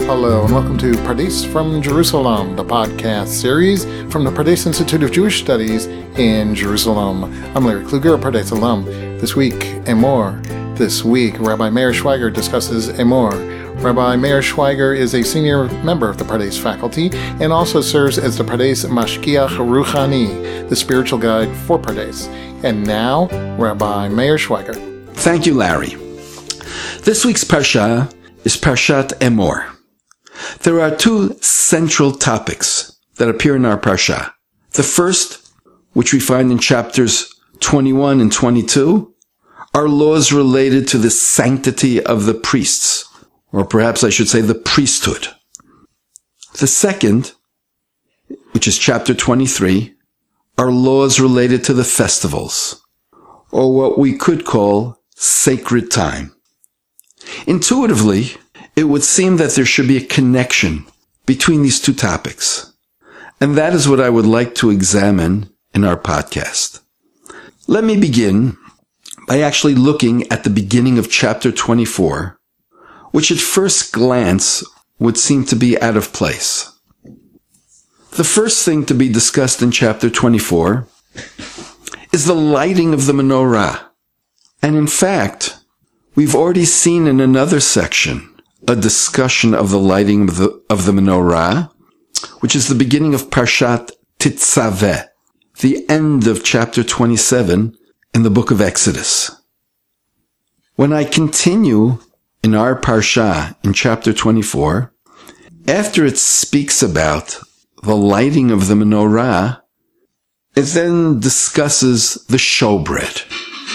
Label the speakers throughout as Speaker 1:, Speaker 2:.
Speaker 1: Hello and welcome to Pardes from Jerusalem, the podcast series from the Pardes Institute of Jewish Studies in Jerusalem. I'm Larry Kluger, a Pardes alum. This week, Emor. This week, Rabbi Meir Schweiger discusses Emor. Rabbi Meir Schweiger is a senior member of the Pardes faculty and also serves as the Pardes Mashgiach Ruchani, the spiritual guide for Pardes. And now, Rabbi Meir Schweiger.
Speaker 2: Thank you, Larry. This week's Parsha is Parshat Emor. There are two central topics that appear in our Parsha. The first, which we find in chapters 21 and 22, are laws related to the sanctity of the priests, or perhaps I should say the priesthood. The second, which is chapter 23, are laws related to the festivals, or what we could call sacred time. Intuitively, it would seem that there should be a connection between these two topics, and that is what I would like to examine in our podcast. Let me begin by actually looking at the beginning of chapter 24, which at first glance would seem to be out of place. The first thing to be discussed in chapter 24 is the lighting of the menorah. And in fact, we've already seen in another section a discussion of the lighting of the menorah, which is the beginning of Parshat Tetzaveh, the end of chapter 27 in the book of Exodus. When I continue in our Parsha in chapter 24, after it speaks about the lighting of the menorah, it then discusses the showbread,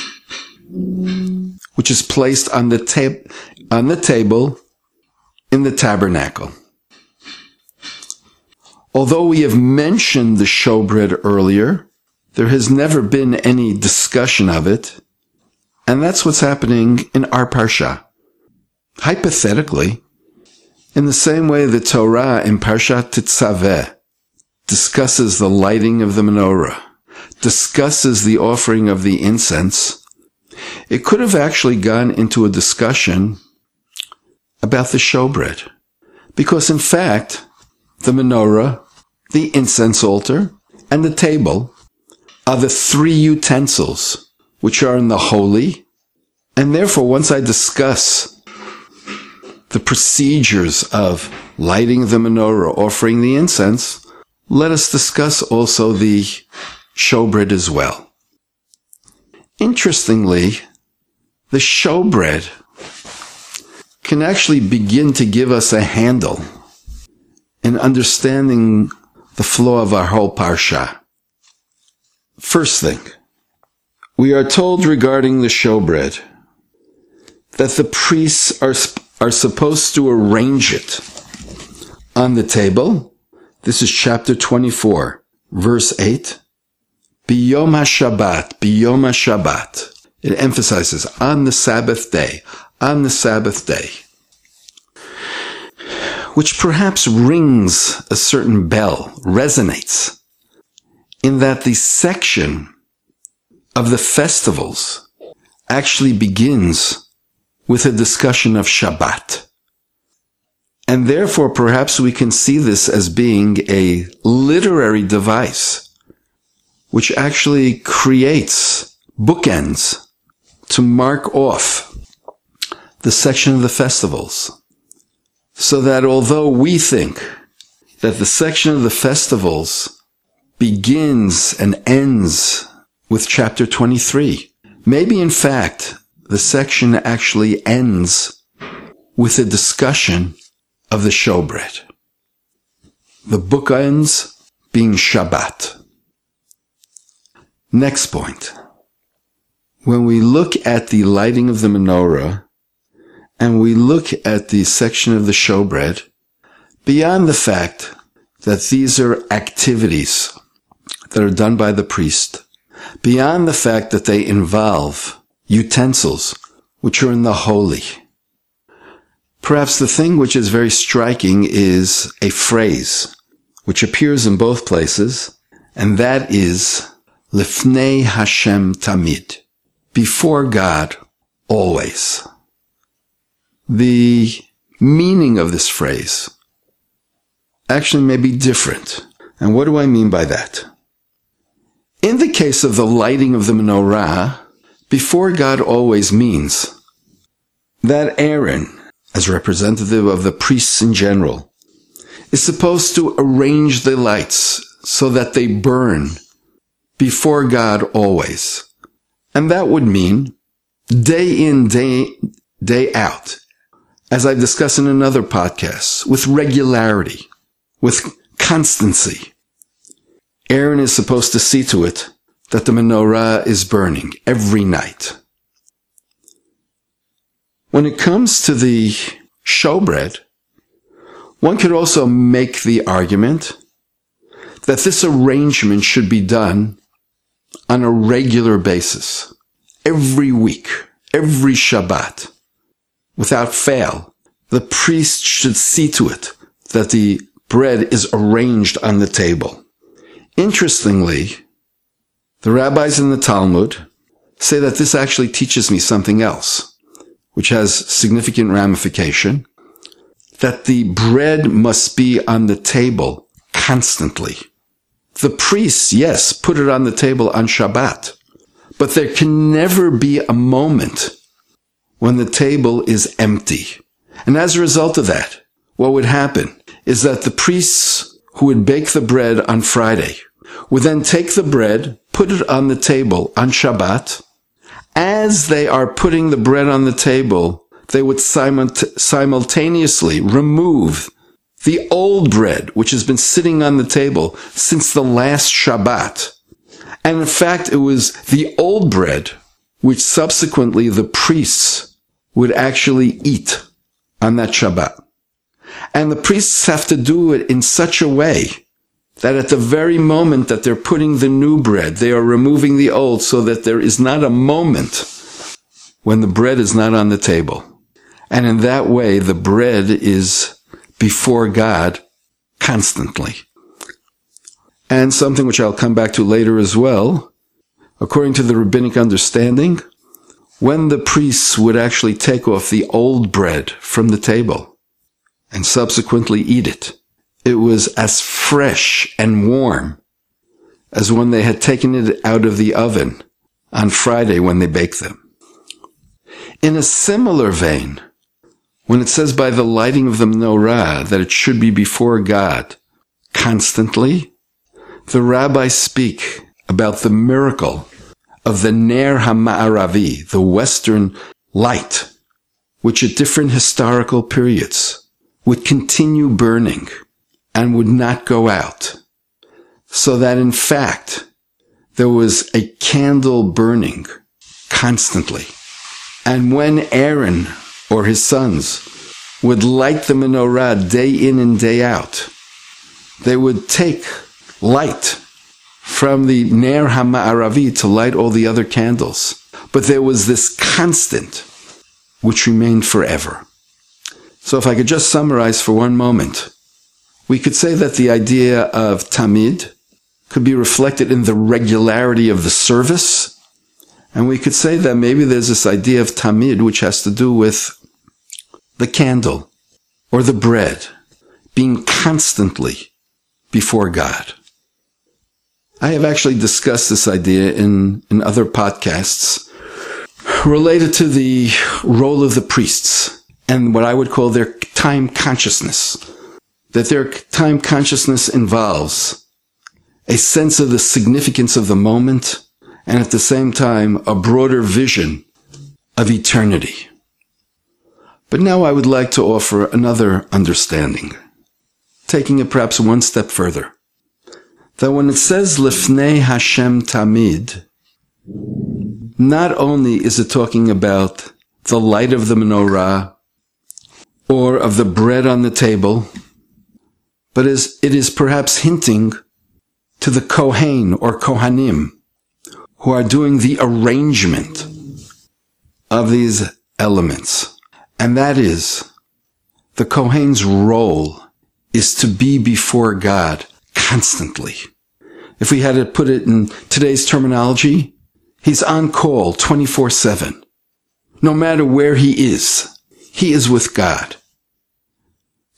Speaker 2: which is placed on the table in the tabernacle. Although we have mentioned the showbread earlier, there has never been any discussion of it, and that's what's happening in our Parsha. Hypothetically, in the same way the Torah in Parshat Tetzaveh discusses the lighting of the menorah, discusses the offering of the incense, it could have actually gone into a discussion about the showbread. Because in fact, the menorah, the incense altar, and the table are the three utensils which are in the holy, and therefore once I discuss the procedures of lighting the menorah, offering the incense, let us discuss also the showbread as well. Interestingly, the showbread can actually begin to give us a handle in understanding the flow of our whole Parsha. First thing, we are told regarding the showbread that the priests are supposed to arrange it on the table. This is chapter 24, verse 8. Biyom HaShabbat, Biyom HaShabbat. It emphasizes on the Sabbath day, on the Sabbath day, which perhaps rings a certain bell, resonates, in that the section of the festivals actually begins with a discussion of Shabbat. And therefore, perhaps we can see this as being a literary device, which actually creates bookends to mark off the section of the festivals, so that although we think that the section of the festivals begins and ends with chapter 23, maybe in fact the section actually ends with a discussion of the showbread, the bookends being Shabbat. Next point. When we look at the lighting of the menorah, and we look at the section of the showbread, beyond the fact that these are activities that are done by the priest, beyond the fact that they involve utensils which are in the holy, perhaps the thing which is very striking is a phrase which appears in both places, and that is Lifnei Hashem Tamid, before God always. The meaning of this phrase actually may be different. And what do I mean by that? In the case of the lighting of the menorah, before God always means that Aaron, as representative of the priests in general, is supposed to arrange the lights so that they burn before God always. And that would mean day in, day out, as I've discussed in another podcast, with regularity, with constancy. Aaron is supposed to see to it that the menorah is burning every night. When it comes to the showbread, one could also make the argument that this arrangement should be done on a regular basis, every week, every Shabbat, without fail. The priest should see to it that the bread is arranged on the table. Interestingly, the rabbis in the Talmud say that this actually teaches me something else, which has significant ramification, that the bread must be on the table constantly. The priests, yes, put it on the table on Shabbat, but there can never be a moment when the table is empty. And as a result of that, what would happen is that the priests who would bake the bread on Friday would then take the bread, put it on the table on Shabbat. As they are putting the bread on the table, they would simultaneously remove the old bread, which has been sitting on the table since the last Shabbat. And in fact, it was the old bread which subsequently the priests would actually eat on that Shabbat. And the priests have to do it in such a way that at the very moment that they're putting the new bread, they are removing the old, so that there is not a moment when the bread is not on the table. And in that way, the bread is before God constantly. And something which I'll come back to later as well, according to the rabbinic understanding, when the priests would actually take off the old bread from the table and subsequently eat it, it was as fresh and warm as when they had taken it out of the oven on Friday when they baked them. In a similar vein, when it says by the lighting of the menorah that it should be before God constantly, the rabbis speak about the miracle of the Ner HaMa'aravi, the western light, which at different historical periods would continue burning and would not go out. So that in fact, there was a candle burning constantly. And when Aaron or his sons would light the menorah day in and day out, they would take light from the Ner HaMa'aravi to light all the other candles. But there was this constant which remained forever. So if I could just summarize for one moment, we could say that the idea of tamid could be reflected in the regularity of the service. And we could say that maybe there's this idea of tamid which has to do with the candle or the bread being constantly before God. I have actually discussed this idea in other podcasts related to the role of the priests and what I would call their time consciousness. That their time consciousness involves a sense of the significance of the moment and at the same time a broader vision of eternity. But now I would like to offer another understanding, taking it perhaps one step further. That when it says Lifnei Hashem Tamid, not only is it talking about the light of the menorah or of the bread on the table, but it is perhaps hinting to the Kohen or Kohanim who are doing the arrangement of these elements. And that is, the Kohen's role is to be before God constantly. If we had to put it in today's terminology, he's on call 24/7. No matter where he is with God.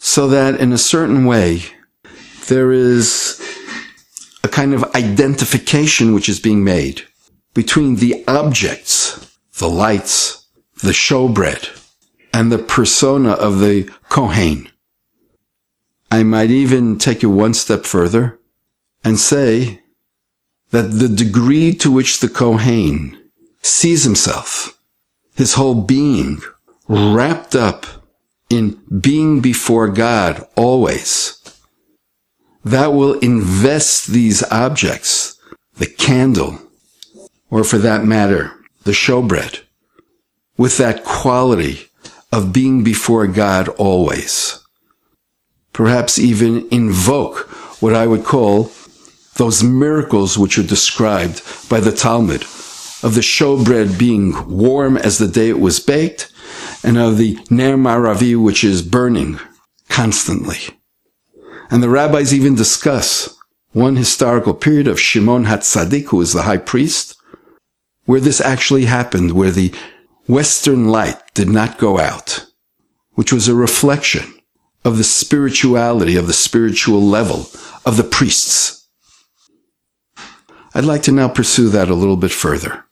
Speaker 2: so that in a certain way, there is a kind of identification which is being made between the objects, the lights, the showbread, and the persona of the Kohen. I might even take it one step further and say that the degree to which the Kohen sees himself, his whole being, wrapped up in being before God always, that will invest these objects, the candle, or for that matter, the showbread, with that quality of being before God always. Perhaps even invoke what I would call those miracles which are described by the Talmud, of the showbread being warm as the day it was baked, and of the ner maravi which is burning constantly. And the rabbis even discuss one historical period of Shimon HaTzadik, who is the high priest, where this actually happened, where the western light did not go out, which was a reflection of the spirituality, of the spiritual level of the priests. I'd like to now pursue that a little bit further.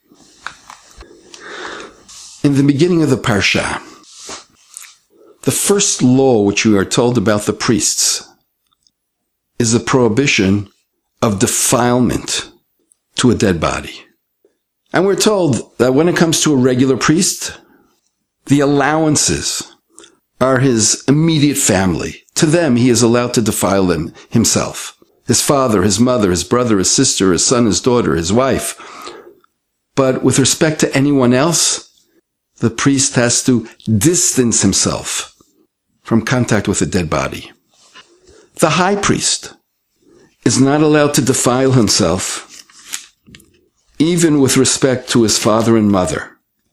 Speaker 2: In the beginning of the Parsha, the first law which we are told about the priests is the prohibition of defilement to a dead body. And we're told that when it comes to a regular priest, the allowances are his immediate family. To them, he is allowed to defile them himself. His father, his mother, his brother, his sister, his son, his daughter, his wife. But with respect to anyone else, the priest has to distance himself from contact with a dead body. The high priest is not allowed to defile himself even with respect to his father and mother,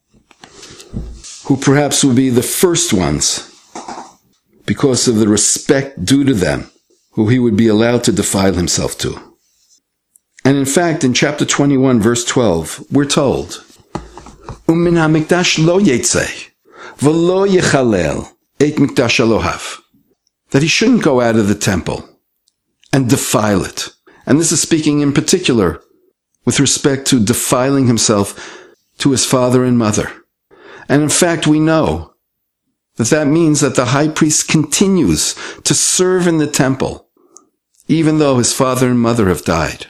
Speaker 2: who perhaps will be the first ones, because of the respect due to them, who he would be allowed to defile himself to. And in fact, in chapter 21, verse 12, we're told, U'min ha'mikdash lo yetzeh, v'lo yechalel et mikdash Elohav, that he shouldn't go out of the temple and defile it. And this is speaking in particular with respect to defiling himself to his father and mother. And in fact, we know that that means that the high priest continues to serve in the temple, even though his father and mother have died.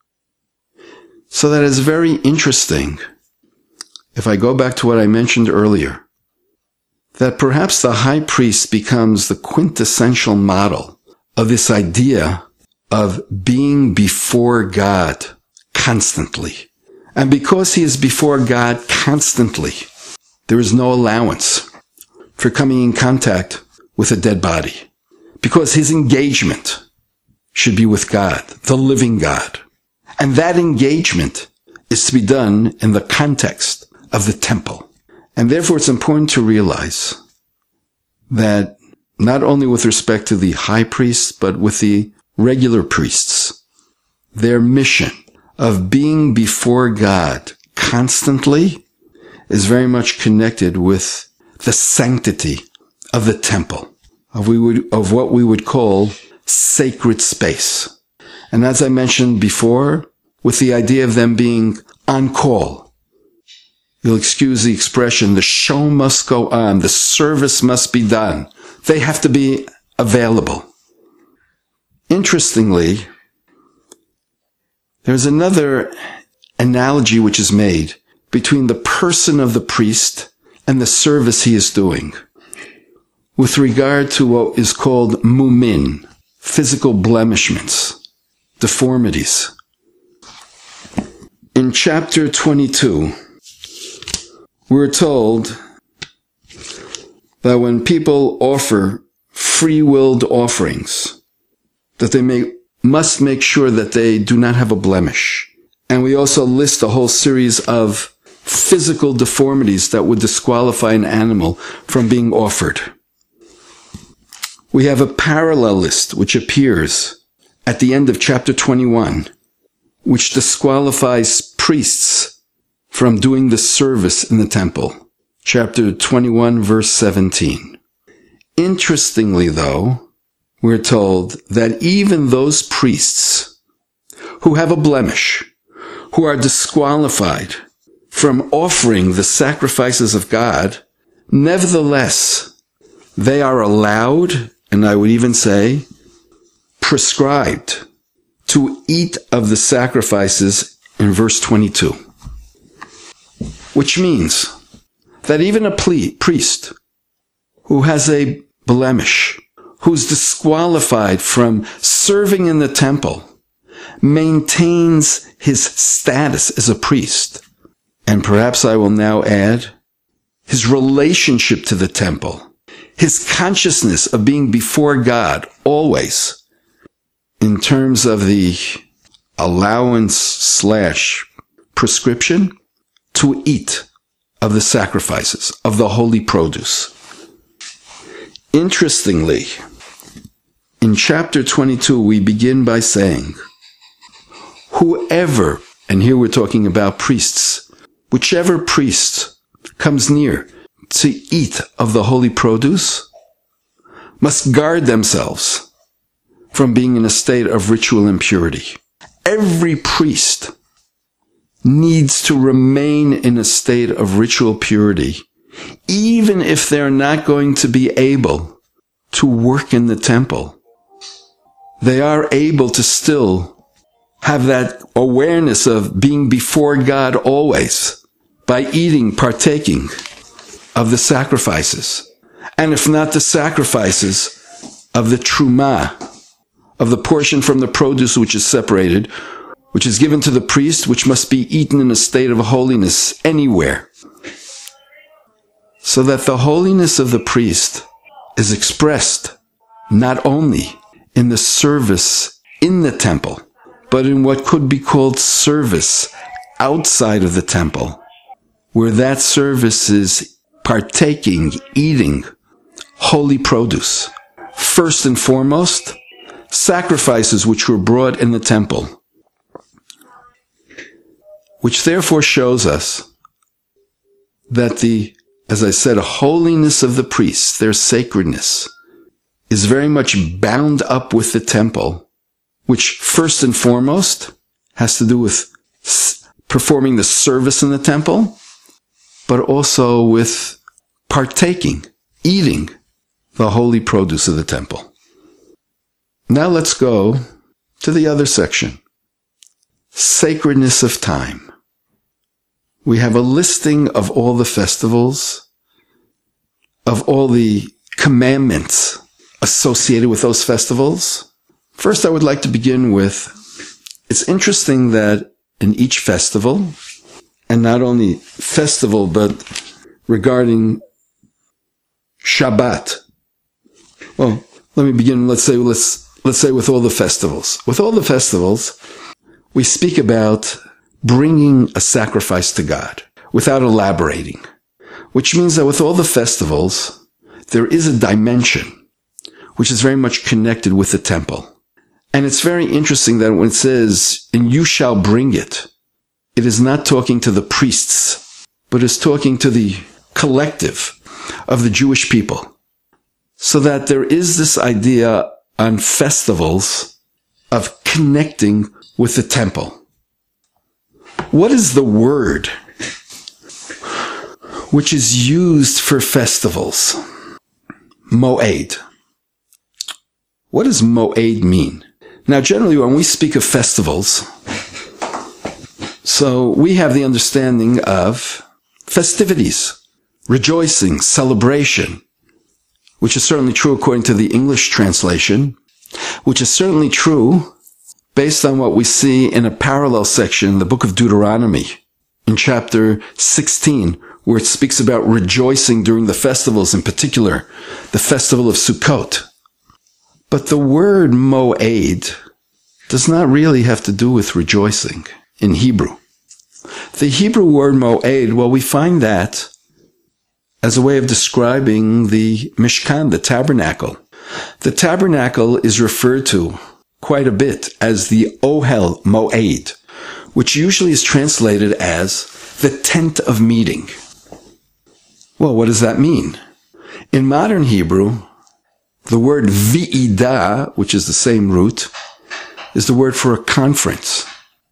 Speaker 2: So that is very interesting, if I go back to what I mentioned earlier, that perhaps the high priest becomes the quintessential model of this idea of being before God constantly. And because he is before God constantly, there is no allowance for coming in contact with a dead body, because his engagement should be with God, the living God. And that engagement is to be done in the context of the temple. And therefore it's important to realize that not only with respect to the high priests, but with the regular priests, their mission of being before God constantly is very much connected with the sanctity of the temple, of what we would call sacred space. And as I mentioned before, with the idea of them being on call, you'll excuse the expression, the show must go on, the service must be done. They have to be available. Interestingly, there's another analogy which is made between the person of the priest and the service he is doing with regard to what is called mumin, physical blemishments, deformities. In chapter 22, we're told that when people offer free-willed offerings, that they must make sure that they do not have a blemish. And we also list a whole series of physical deformities that would disqualify an animal from being offered. We have a parallel list which appears at the end of chapter 21, which disqualifies priests from doing the service in the temple. Chapter 21, verse 17. Interestingly, though, we're told that even those priests who have a blemish, who are disqualified from offering the sacrifices of God, nevertheless, they are allowed, and I would even say, prescribed to eat of the sacrifices in verse 22. Which means that even a priest who has a blemish, who's disqualified from serving in the temple, maintains his status as a priest. And perhaps I will now add his relationship to the temple, his consciousness of being before God always, in terms of the allowance/prescription to eat of the sacrifices, of the holy produce. Interestingly, in chapter 22, we begin by saying, whoever, and here we're talking about priests, whichever priest comes near to eat of the holy produce must guard themselves from being in a state of ritual impurity. Every priest needs to remain in a state of ritual purity, even if they're not going to be able to work in the temple. They are able to still have that awareness of being before God always by eating, partaking of the sacrifices. And if not the sacrifices, of the trumah, of the portion from the produce which is separated, which is given to the priest, which must be eaten in a state of holiness anywhere. So that the holiness of the priest is expressed not only in the service in the temple, but in what could be called service outside of the temple, where that service is partaking, eating holy produce. First and foremost, sacrifices which were brought in the temple, which therefore shows us that the, as I said, holiness of the priests, their sacredness, is very much bound up with the temple, which first and foremost has to do with performing the service in the temple, but also with partaking, eating the holy produce of the temple. Now let's go to the other section. Sacredness of time. We have a listing of all the festivals, of all the commandments associated with those festivals. First, I would like to begin with, it's interesting that in each festival, and not only festival, but regarding Shabbat. Well, let me begin, let's say with all the festivals. With all the festivals, we speak about bringing a sacrifice to God without elaborating, which means that with all the festivals, there is a dimension which is very much connected with the temple. And it's very interesting that when it says, and you shall bring it, it is not talking to the priests, but is talking to the collective of the Jewish people. So that there is this idea on festivals of connecting with the temple. What is the word which is used for festivals? Moed. What does moed mean? Now, generally, when we speak of festivals, so we have the understanding of festivities, rejoicing, celebration, which is certainly true according to the English translation, which is certainly true based on what we see in a parallel section in the book of Deuteronomy, in chapter 16, where it speaks about rejoicing during the festivals, in particular, the festival of Sukkot. But the word moed does not really have to do with rejoicing in Hebrew. The Hebrew word moed, well, we find that as a way of describing the Mishkan, the tabernacle. The tabernacle is referred to quite a bit as the Ohel Moed, which usually is translated as the tent of meeting. Well, what does that mean? In modern Hebrew, The word vi'ida, which is the same root, is the word for a conference.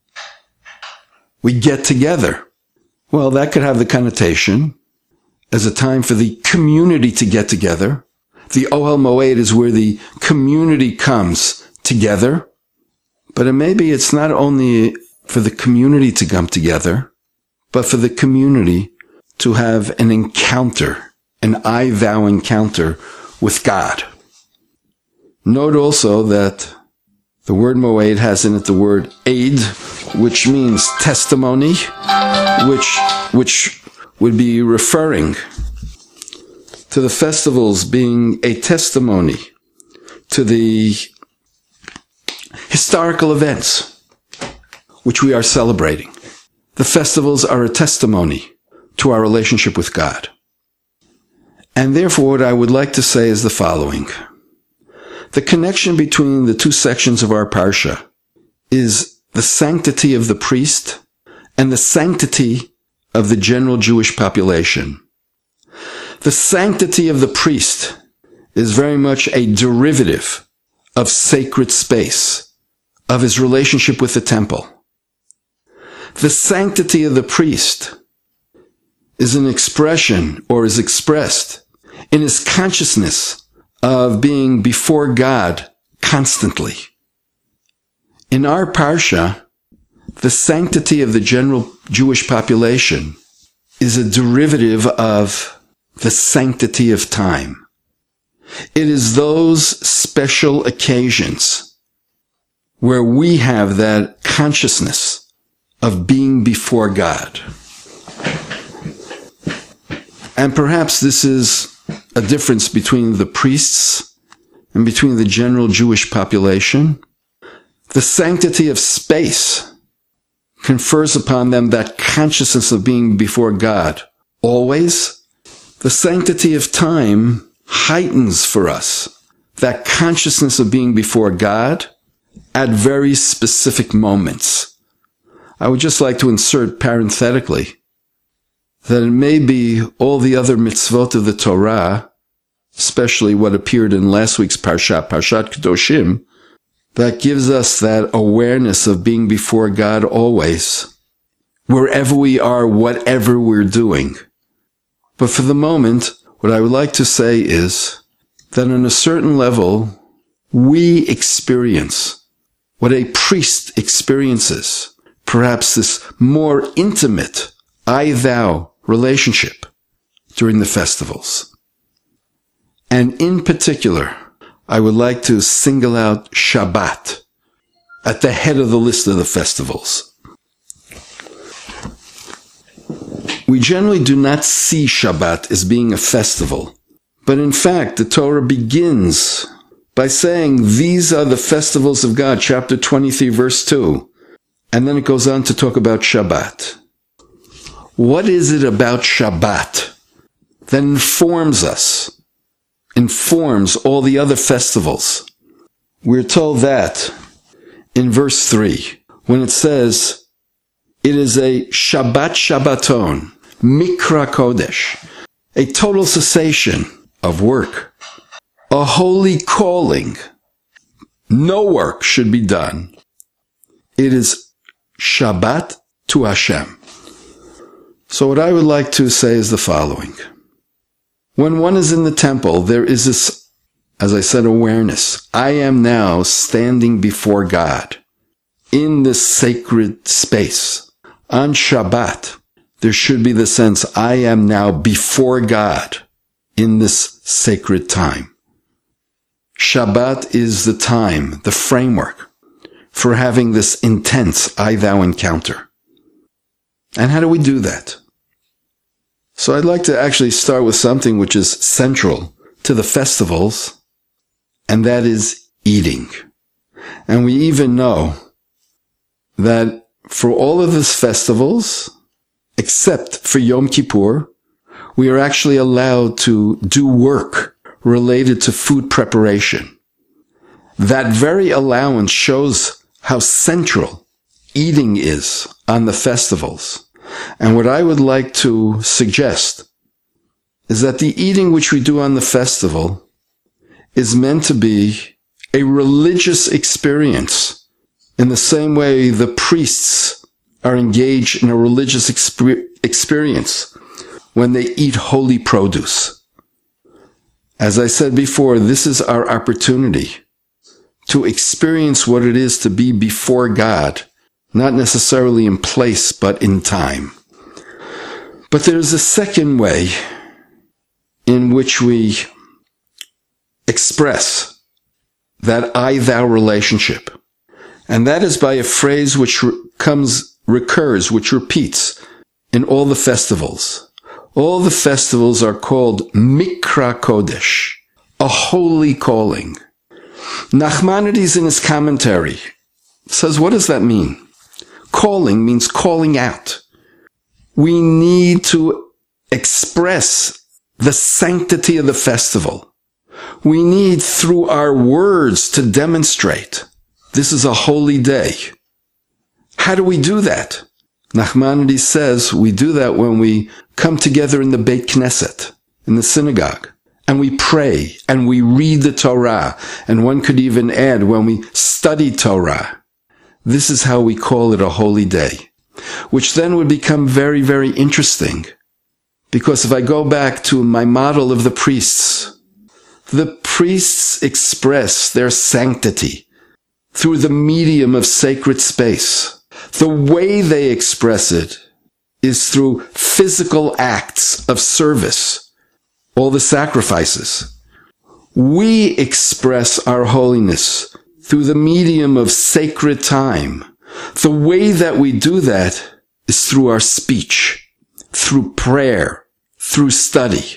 Speaker 2: We get together. Well, that could have the connotation as a time for the community to get together. The Ohel Moed is where the community comes together. But maybe it's not only for the community to come together, but for the community to have an encounter, an I vow encounter with God. Note also that the word Moed has in it the word Eid, which means testimony, which would be referring to the festivals being a testimony to the historical events which we are celebrating. The festivals are a testimony to our relationship with God. And therefore, what I would like to say is the following. The connection between the two sections of our parsha is the sanctity of the priest and the sanctity of the general Jewish population. The sanctity of the priest is very much a derivative of sacred space, of his relationship with the temple. The sanctity of the priest is an expression, or is expressed in his consciousness of being before God constantly. In our parsha, the sanctity of the general Jewish population is a derivative of the sanctity of time. It is those special occasions where we have that consciousness of being before God. And perhaps this is a difference between the priests and between the general Jewish population. The sanctity of space confers upon them that consciousness of being before God always. The sanctity of time heightens for us that consciousness of being before God at very specific moments. I would just like to insert parenthetically that it may be all the other mitzvot of the Torah, especially what appeared in last week's Parshat Kedoshim, that gives us that awareness of being before God always, wherever we are, whatever we're doing. But for the moment, what I would like to say is that on a certain level, we experience what a priest experiences, perhaps this more intimate I-thou relationship during the festivals. And in particular, I would like to single out Shabbat at the head of the list of the festivals. We generally do not see Shabbat as being a festival, but in fact, the Torah begins by saying, these are the festivals of God, chapter 23, verse 2. And then it goes on to talk about Shabbat. What is it about Shabbat that informs us, informs all the other festivals? We're told that in verse 3, when it says, it is a Shabbat Shabbaton, Mikra Kodesh, a total cessation of work, a holy calling. No work should be done. It is Shabbat to Hashem. So what I would like to say is the following. When one is in the temple, there is this, as I said, awareness. I am now standing before God in this sacred space. On Shabbat, there should be the sense, I am now before God in this sacred time. Shabbat is the time, the framework for having this intense I-thou encounter. And how do we do that? So I'd like to actually start with something which is central to the festivals, and that is eating. And we even know that for all of these festivals, except for Yom Kippur, we are actually allowed to do work related to food preparation. That very allowance shows how central eating is on the festivals. And what I would like to suggest is that the eating which we do on the festival is meant to be a religious experience in the same way the priests are engaged in a religious experience when they eat holy produce. As I said before, this is our opportunity to experience what it is to be before God, not necessarily in place, but in time. But there's a second way in which we express that I-thou relationship. And that is by a phrase which recurs, which repeats in all the festivals. All the festivals are called Mikra Kodesh, a holy calling. Nachmanides in his commentary says, what does that mean? Calling means calling out. We need to express the sanctity of the festival. We need, through our words, to demonstrate this is a holy day. How do we do that? Nachmanides says we do that when we come together in the Beit Knesset, in the synagogue, and we pray, and we read the Torah, and one could even add when we study Torah. This is how we call it a holy day, which then would become very, very interesting. Because if I go back to my model of the priests express their sanctity through the medium of sacred space. The way they express it is through physical acts of service, all the sacrifices. We express our holiness through the medium of sacred time. The way that we do that is through our speech, through prayer, through study.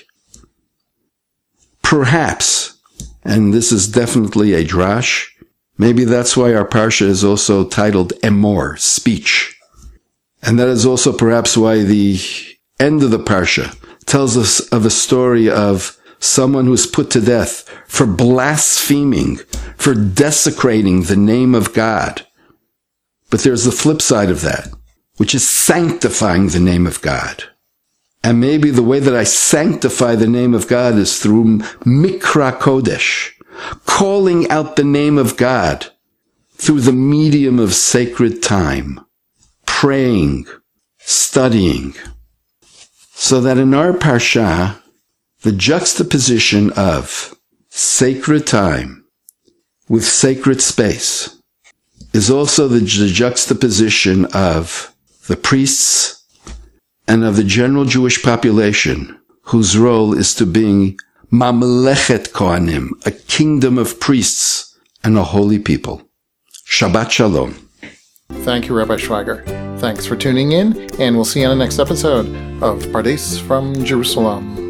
Speaker 2: Perhaps, and this is definitely a drash, maybe that's why our parsha is also titled Emor, speech. And that is also perhaps why the end of the parsha tells us of a story of someone who's put to death for blaspheming, for desecrating the name of God. But there's the flip side of that, which is sanctifying the name of God. And maybe the way that I sanctify the name of God is through Mikra Kodesh, calling out the name of God through the medium of sacred time, praying, studying, so that in our parsha, the juxtaposition of sacred time with sacred space is also the juxtaposition of the priests and of the general Jewish population, whose role is to being Mamlechet Kohanim, a kingdom of priests and a holy people. Shabbat Shalom.
Speaker 1: Thank you, Rabbi Schweiger. Thanks for tuning in, and we'll see you on the next episode of Pardes from Jerusalem.